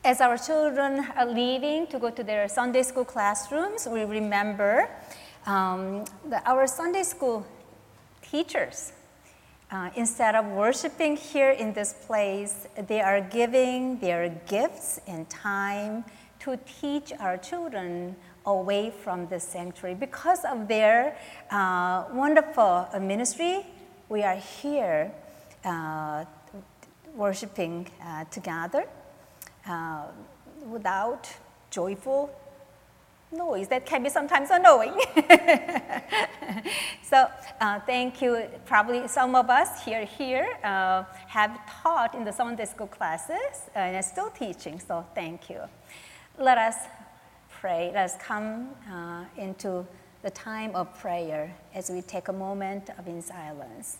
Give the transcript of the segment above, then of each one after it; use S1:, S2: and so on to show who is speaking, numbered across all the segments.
S1: As our children are leaving to go to their Sunday school classrooms, we remember our Sunday school teachers. Instead of worshiping here in this place, they are giving their gifts and time to teach our children away from the sanctuary. Because of their wonderful ministry, we are here worshiping together without joyful noise that can be sometimes annoying. So thank you. Probably some of us here have taught in the Sunday school classes and are still teaching, so thank you. Let us pray. Let us come into the time of prayer as we take a moment of in silence.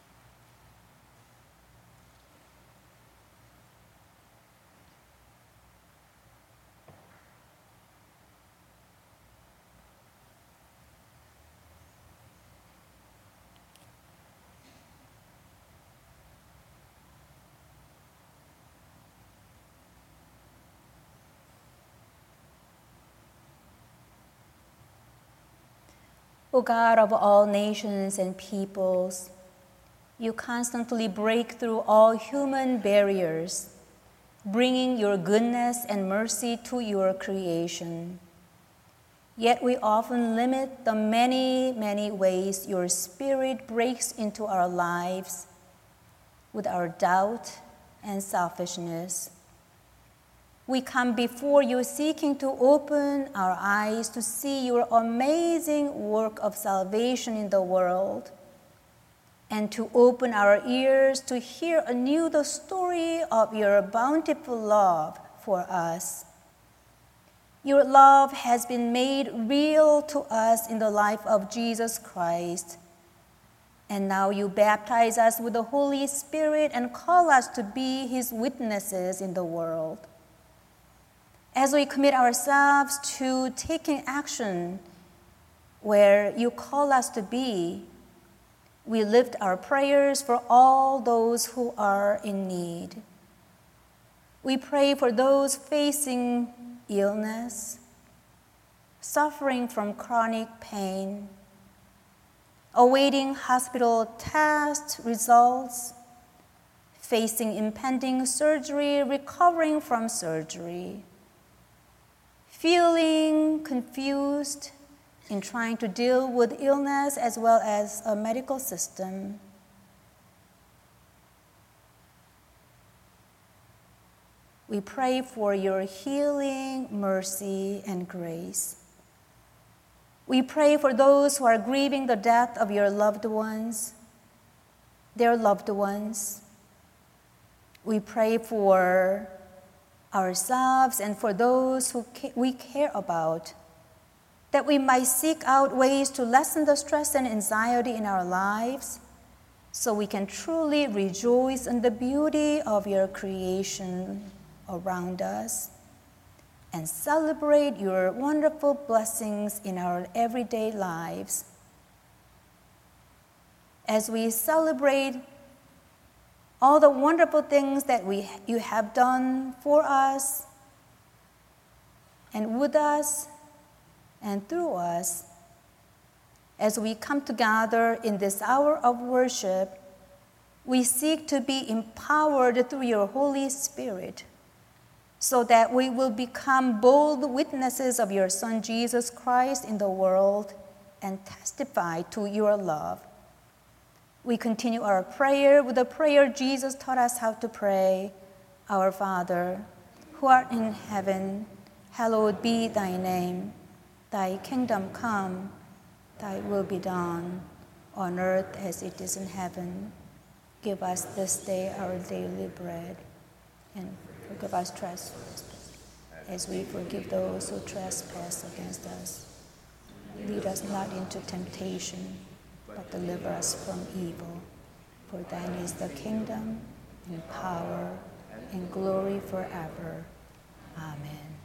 S1: O God of all nations and peoples, you constantly break through all human barriers, bringing your goodness and mercy to your creation. Yet we often limit the many, many ways your Spirit breaks into our lives with our doubt and selfishness. We come before you seeking to open our eyes to see your amazing work of salvation in the world, and to open our ears to hear anew the story of your bountiful love for us. Your love has been made real to us in the life of Jesus Christ, and now you baptize us with the Holy Spirit and call us to be his witnesses in the world. As we commit ourselves to taking action where you call us to be, we lift our prayers for all those who are in need. We pray for those facing illness, suffering from chronic pain, awaiting hospital test results, facing impending surgery, recovering from surgery, feeling confused in trying to deal with illness as well as a medical system. We pray for your healing, mercy, and grace. We pray for those who are grieving the death of your loved ones, their loved ones. We pray for ourselves and for those who we care about, that we might seek out ways to lessen the stress and anxiety in our lives so we can truly rejoice in the beauty of your creation around us and celebrate your wonderful blessings in our everyday lives. As we celebrate all the wonderful things that you have done for us and with us and through us, as we come together in this hour of worship, we seek to be empowered through your Holy Spirit so that we will become bold witnesses of your Son, Jesus Christ, in the world and testify to your love. We continue our prayer with the prayer Jesus taught us how to pray. Our Father, who art in heaven, hallowed be thy name. Thy kingdom come, thy will be done, on earth as it is in heaven. Give us this day our daily bread, and forgive us trespasses, as we forgive those who trespass against us. Lead us not into temptation, but deliver us from evil. For thine is the kingdom, and power, and glory forever. Amen.